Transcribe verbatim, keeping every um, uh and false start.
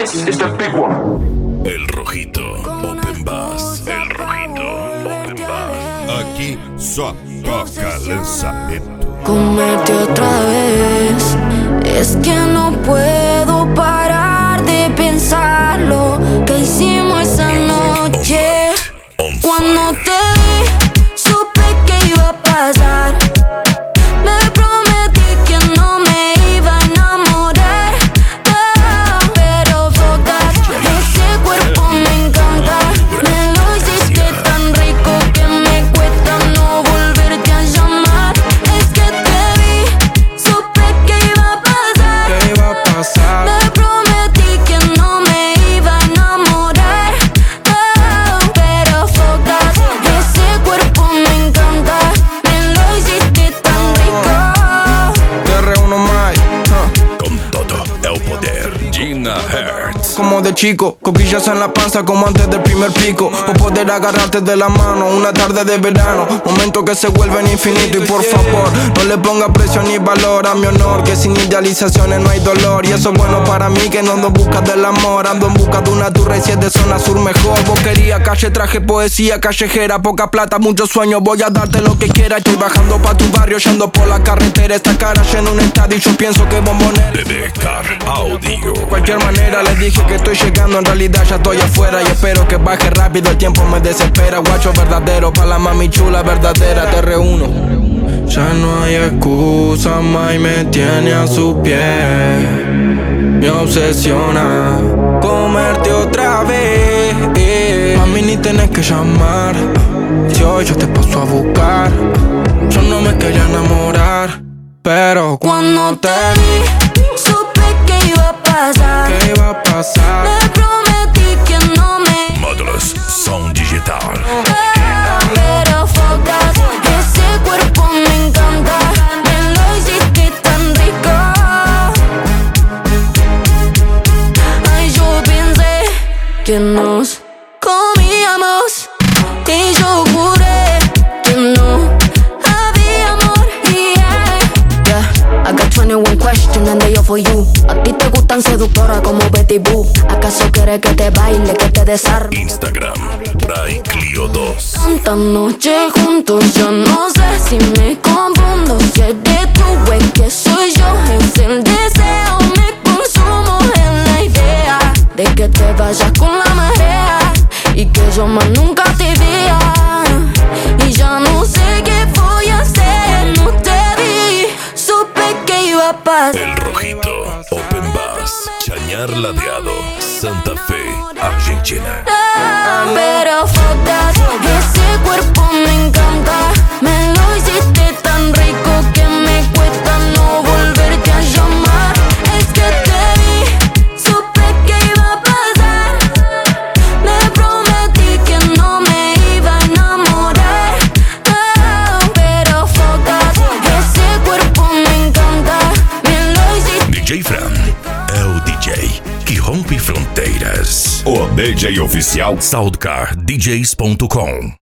This is the big one. El Rojito Open Bass. El Rojito Open Bass. Aqui só toca lançamento. Comerte otra vez. Es que no puedo parar de pensar lo que hicimos esa noche. Cuando te vi, supe que iba a pasar. Me prometí que no me iba a enamorar, oh, pero todas, ese cuerpo me encanta. Me lo hiciste tan rico que me cuesta no volverte a llamar. Es que te vi, supe que iba a pasar. ¿Qué iba a pasar? Me prometí que no me iba a enamorar, oh, pero todas, ese cuerpo me encanta. Me lo hiciste tan rico. Te reúno más, huh. Con todo el poder. Gina Hertz. Como de chico, cosquillas en la panza como antes del primer pico. O poder agarrarte de la mano una tarde de verano. Momentos que se vuelven infinitos. Y por favor, no le ponga precio ni valor a mi honor, que sin idealizaciones no hay dolor. Y eso es bueno para mí, que no ando en busca del amor. Ando en busca de una turra y si es de zona sur mejor. Boquería, calle, traje, poesía callejera. Poca plata, muchos sueños, voy a darte lo que quiera. Estoy bajando pa' tu barrio, yendo por la carretera. Esta cara llena un estadio y yo pienso que bombonera. Bebé Car Audio. De cualquier manera les dije que estoy llegando, en realidad ya estoy afuera. Y espero que baje rápido, el tiempo me desespera. Guacho verdadero, pa' la mami chula verdadera, te reúno. Ya no hay excusa, más me tiene a su pie. Me obsesiona comerte otra vez. Mami, ni tenés que llamar. Si hoy yo te paso a buscar. Yo no me quería enamorar, pero Cuando te vi, supe que iba a pasar. ¿qué iba a pasar? Me prometí que no me Módulos Som Digital. pero focas, ese cuerpo me encanta. Me lo hiciste tan rico. Ay, yo pensé que nos comíamos y yo juré que no había amor. Yeah, yeah. I got twenty-one questions and they all for you. A ti te gustan seductoras como Betty Boo. ¿Acaso quieres que te baile, que te desarme? Instagram Bray Clio dos. Tanta noche juntos, yo no sé si me confundo. Si eres tú o es que soy yo, es el deseo. Me consumo en la idea de que te vayas con la marea y que yo más nunca te vea. Y ya no sé qué voy a hacer. No te vi, supe que iba a pasar. El Rojito Open Bass. Chañar Ladeado, Santa Fe, Argentina. Pero focas, ese cuerpo me encanta. Me lo hiciste tan rico que me cuesta no volverte a llamar. Es que te vi, supe que iba a pasar. Me prometí que no me iba a enamorar, oh, pero focas, ese cuerpo me encanta. Me lo hiciste. D J Fran é o D J que rompe fronteiras. O D J oficial soundcar d js ponto com